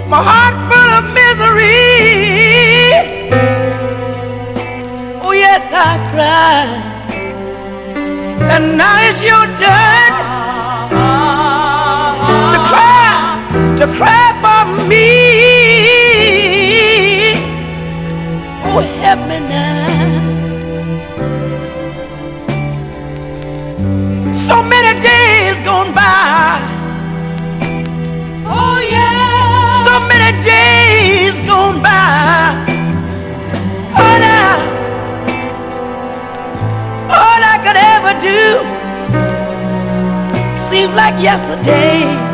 my heart full of misery. Oh yes, I cried, and now it's your turn to cry for me. Oh, help me now. So many days gone by. Oh yeah. So many days gone by. Oh now, all I could ever do seems like yesterday.